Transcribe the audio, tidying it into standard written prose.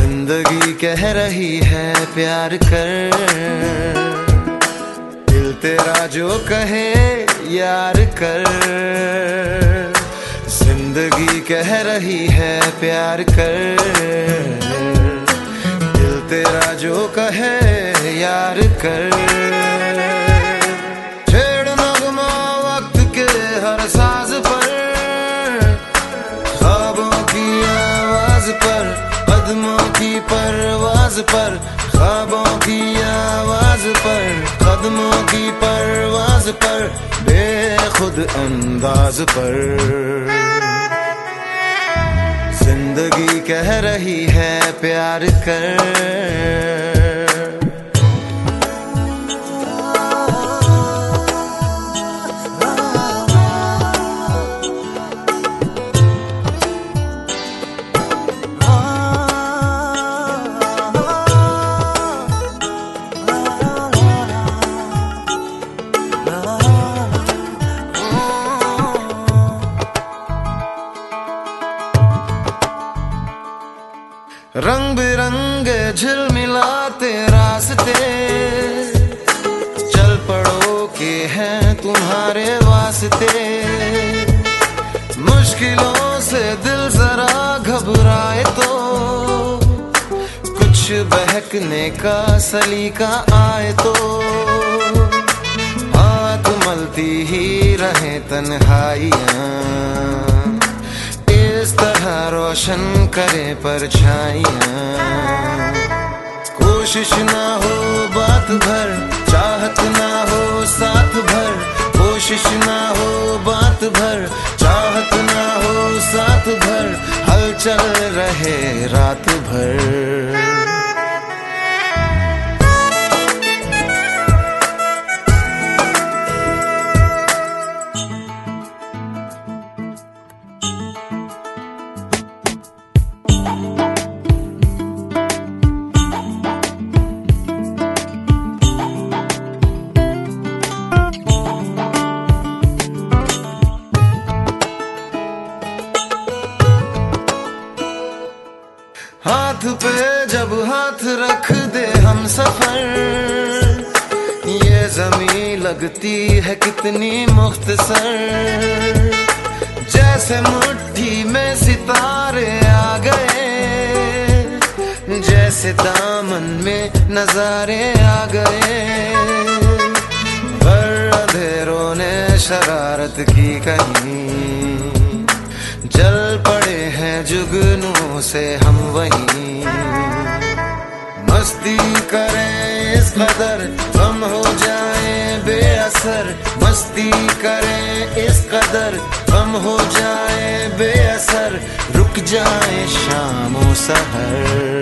जिंदगी कह रही है प्यार कर, दिल तेरा जो कहे यार कर। जिंदगी कह रही है प्यार कर, दिल तेरा जो कहे यार कर। छेड़ नगमा वक्त के हर साज पर, ख्वाबों की आवाज पर, कदमों की परवाज पर, ख्वाबों की आवाज पर, कदमों की परवाज पर, बेखुद अंदाज पर। जिंदगी कह रही है प्यार कर। रंग बिरंगे झिलमिलाते रास्ते, चल पड़ो के हैं तुम्हारे वास्ते। मुश्किलों से दिल जरा घबराए तो, कुछ बहकने का सलीका आए तो, हाथ मलती ही रहे तन्हाइयां, इस तरह रोशन करे परछाइयां। कोशिश ना हो बात भर, चाहत ना हो साथ भर, कोशिश ना हो बात भर, चाहत ना हो साथ भर, हलचल रहे रात भर। हाथ पे जब हाथ रख दे हम सफर, ये ज़मीं लगती है कितनी मुख्तसर। जैसे मुट्ठी में सितारे आ गए, जैसे दामन में नजारे आ गए। पर अंधेरों ने शरारत की कहीं, जल पड़े हैं जुगनू से हम वहीं। मस्ती करें इस कदर हम हो जाएं बेअसर, मस्ती करें इस कदर हम हो जाएं बेअसर, रुक जाएं शाम और सहर।